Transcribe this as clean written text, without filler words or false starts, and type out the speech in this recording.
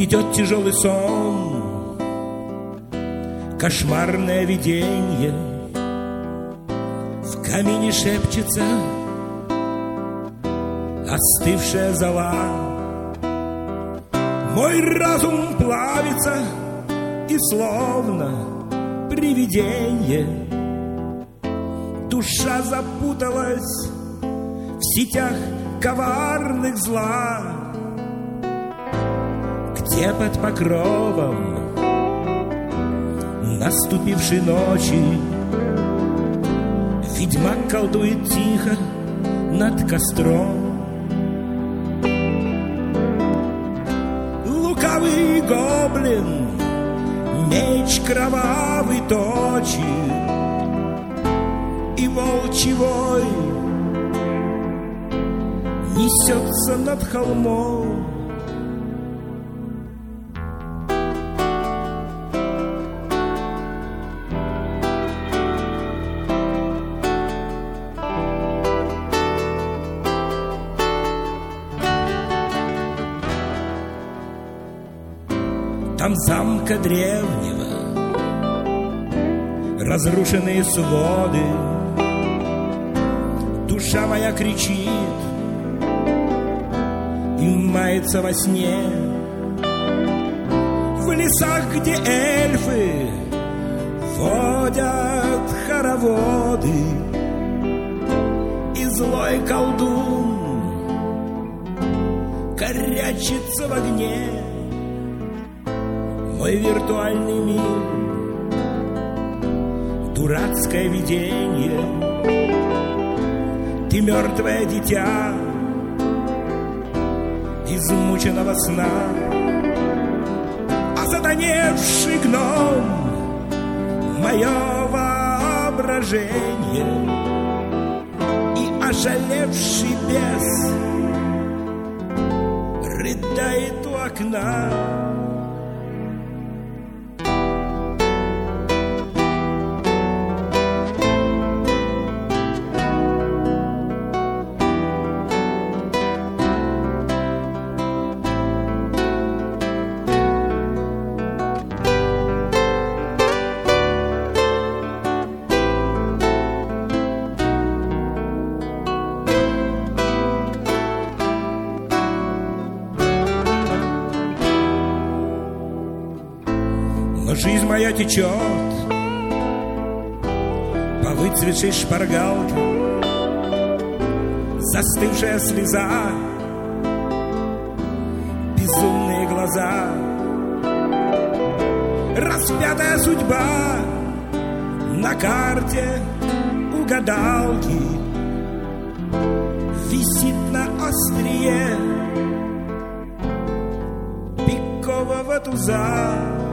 Грядет тяжелый сон, кошмарное видение. В камине шепчется остывшая зола. Мой разум плавится и словно привидение. Душа запуталась в сетях коварных зла. Где под покровом наступившей ночи ведьмак колдует тихо над костром. Лукавый гоблин меч кровавый точит, и волчий вой несется над холмом. Там замка древнего разрушенные своды. Душа моя кричит и мается во сне. В лесах, где эльфы водят хороводы, и злой колдун корячится в огне. Мой виртуальный мир — дурацкое видение. Ты мертвое дитя измученного сна, а сатаневший гном — мое воображение, и ошалевший бес рыдает у окна. Но жизнь моя течет по выцветшей шпаргалке. Застывшая слеза, безумные глаза, распятая судьба на карте у гадалки висит на острие пикового туза.